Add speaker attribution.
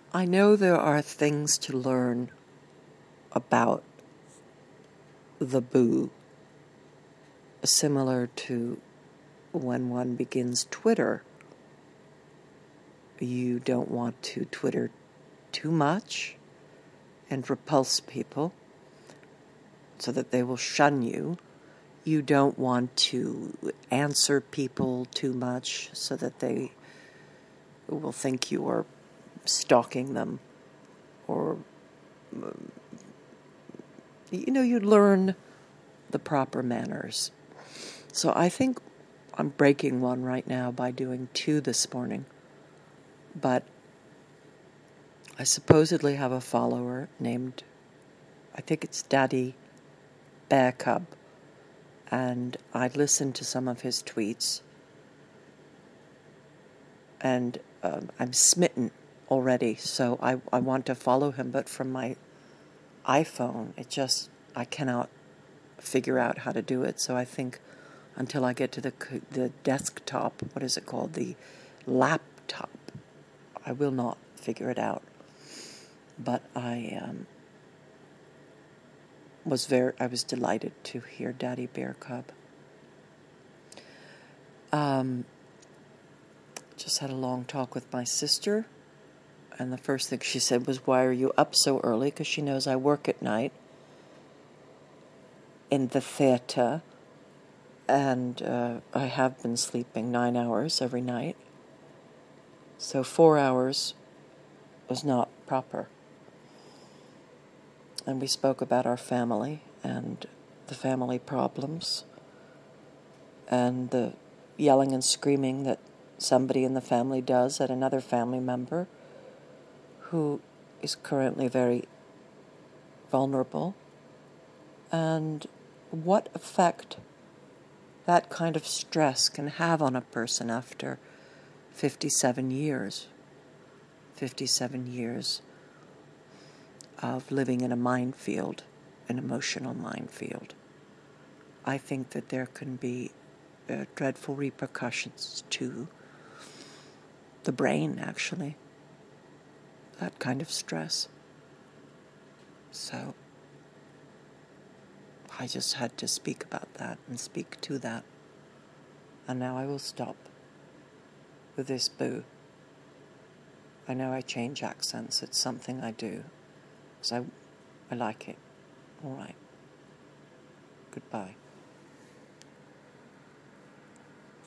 Speaker 1: I know there are things to learn about the boo, similar to when one begins Twitter. You don't want to Twitter too much and repulse people so that they will shun you. You don't want to answer people too much so that they will think you are stalking them, or you learn the proper manners. So I think I'm breaking one right now by doing 2 this morning. But I supposedly have a follower named, I think it's Daddy Bear Cub, and I listened to some of his tweets, and I'm smitten already, so I want to follow him, but from my iPhone, I cannot figure out how to do it, so I think until I get to the desktop, what is it called, the laptop, I will not figure it out. But I was delighted to hear Daddy Bear Cub. Just had a long talk with my sister, and the first thing she said was, "Why are you up so early?" Because she knows I work at night in the theater, and I have been sleeping 9 hours every night, so 4 hours was not proper. And we spoke about our family and the family problems and the yelling and screaming that somebody in the family does at another family member who is currently very vulnerable, and what effect that kind of stress can have on a person after 57 years. 57 years of living in a minefield, an emotional minefield. I think that there can be dreadful repercussions to the brain, actually, that kind of stress. So I just had to speak about that and speak to that. And now I will stop with this boo. I know I change accents. It's something I do, because I like it. All right. Goodbye.